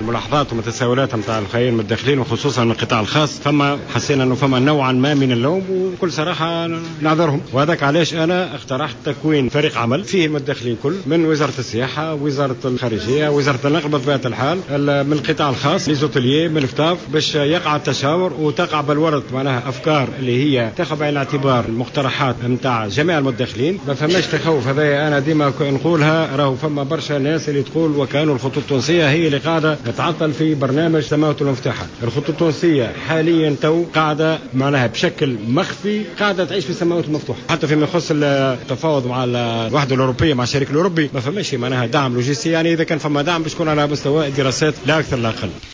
الملاحظات ومتساؤلات نتاع الخير المداخلين وخصوصا من القطاع الخاص، فما حسينا انه فما نوعا ما من اللوم، وبكل صراحه نعذرهم. وهذاك علاش انا اقترحت تكوين فريق عمل فيه المداخلين كل من وزاره السياحه، وزاره الخارجيه، وزاره النقل بطبيعه الحال، من القطاع الخاص ليزوتيليي من الكتاف، باش يقع التشاور وتقع بالورد معناها افكار اللي هي تاخذ بعين الاعتبار المقترحات نتاع جميع المداخلين. ما فماش تخوف، هذا انا ديما نقولها، راهو فما برشا ناس اللي تقول وكانوا الخطوط التونسيه هي اللي قاعده تعطل في برنامج سماوات المفتوحه. الخطوط التونسيه حاليا تو قاعده معناها بشكل مخفي قاعده تعيش في السماوات المفتوحه، حتى فيما يخص التفاوض مع الوحده الاوروبيه مع الشريك الاوروبي ما فماش معناها دعم لوجستي. يعني اذا كان فما دعم بتكون على مستوى الدراسات لا اكثر لا اقل.